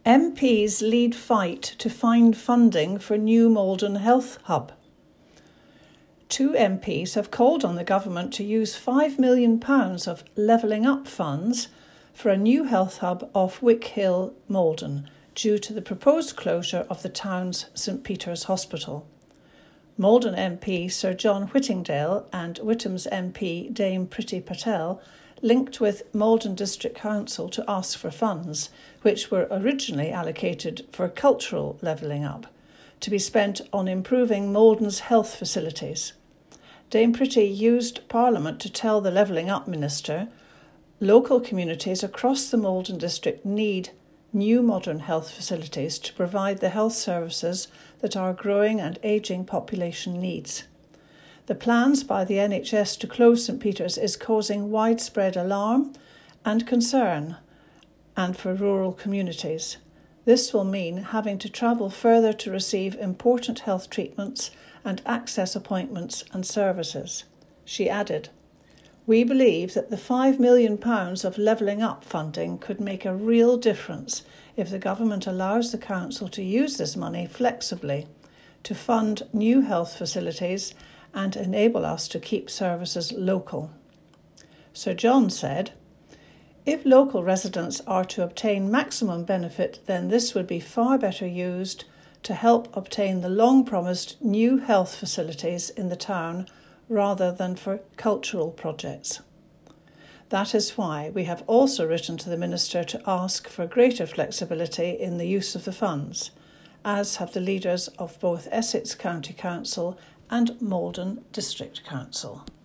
MPs lead fight to find funding for new Maldon Health Hub. 2 MPs have called on the government to use £5 million of Levelling Up funds for a new health hub off Wick Hill, Maldon, due to the proposed closure of the town's St Peter's Hospital. Maldon MP Sir John Whittingdale and Whittam's MP Dame Priti Patel linked with Maldon District Council to ask for funds, which were originally allocated for cultural levelling up, to be spent on improving Maldon's health facilities. Dame Priti used Parliament to tell the Levelling Up Minister local communities across the Maldon district need new modern health facilities to provide the health services that our growing and ageing population needs. The plans by the NHS to close St Peter's is causing widespread alarm and concern, and for rural communities. This will mean having to travel further to receive important health treatments and access appointments and services. She added, "We believe that the £5 million of Levelling Up funding could make a real difference if the government allows the council to use this money flexibly to fund new health facilities and enable us to keep services local." Sir John said, "If local residents are to obtain maximum benefit, then this would be far better used to help obtain the long-promised new health facilities in the town rather than for cultural projects. That is why we have also written to the Minister to ask for greater flexibility in the use of the funds, as have the leaders of both Essex County Council and Maldon District Council."